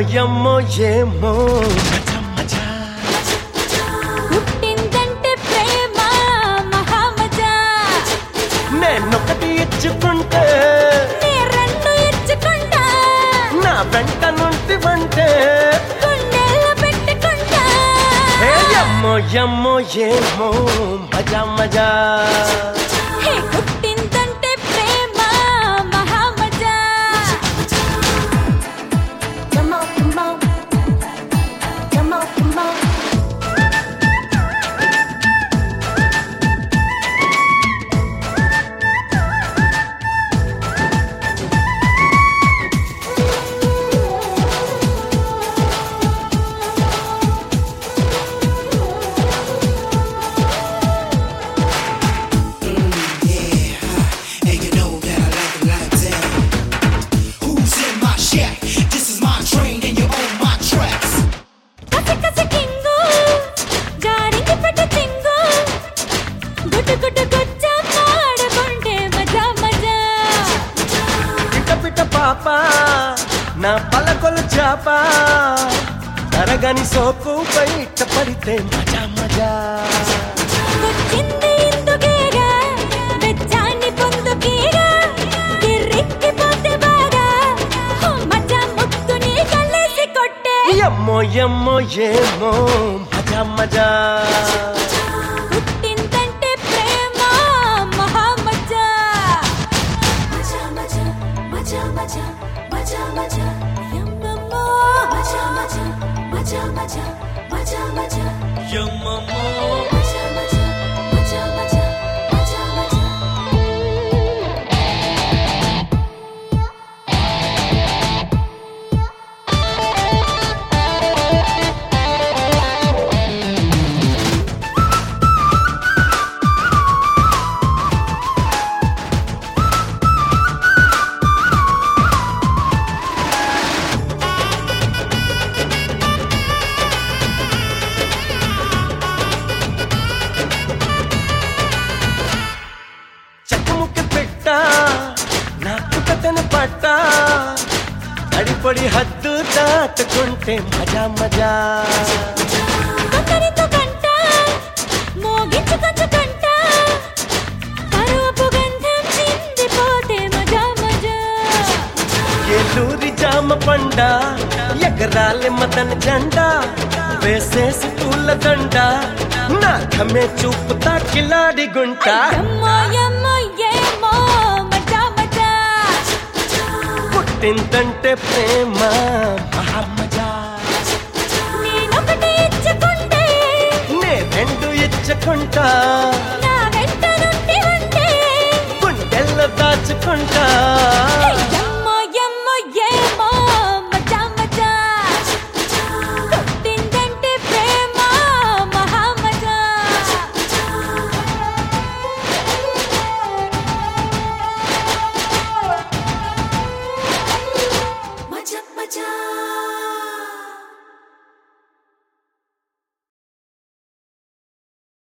యమ్మో ఏమో పుట్టిందంటే ప్రేమ మహామజా నేనొకటి ఇచ్చుకుంటే నే రెండు ఇచ్చుకుంటా నా వెంట నుంటివంటే గుండెల్లో పెట్టుకుంటా యమ్మో యమ్మో ఏమో మజా మజా హే పుట్టిందంటే ప్రేమ మహామజా Come on, come on. Come on, come on. And you know that I like it like that. Who's in my shack? This is my train and you own my tracks. కసి కసి కింగు గారికి పెట్ట చింగు గుట్టు గుట్టు గుచ్చ పాడుకుంటే మజా మజా పిట పిట పాప నా పలకొలు చాప తరగని సోకు బయట పడితే మజా మజా వచ్చింది ఇందుకేగా వెచ్చాన్ని పొందుకేగా గిర్రెక్కిపోతే బాగా ఓ మజా ముత్తుని కళ్ళేసి కొట్టే యమ్మో యమ్మో ఏమో మజా మజా పుట్టిందంటే ప్రేమ మహామజా మజా మజా మజా మజా మజా మజా యమ్మమ్మో మజా మజా మజా మజా మజా మజా యమ్మమ్మో మజా మజా మజా మజా మజా మజా చక్కముక్క పెట్ట నాకు కథను పట్ట తడిపొడి హద్దు దాటుకుంటే మజా మజా కొందరితో కంట మోగించుకొచ్చు కంట పరువపు గంధం చిందిపోతే మజా మజా ఏలూరి జామ పండ ఎగరాలి మదన జెండా వేసేసి పూల దండ నా కమే చూపుతా కిలాడి గుంట యమ్మో యమ్మో ఏమో మజా మజా పుట్టిందంటే ప్రేమ మహామజా నేనొకటి ఇచ్చుకుంటే నే రెండు ఇచ్చుకుంటా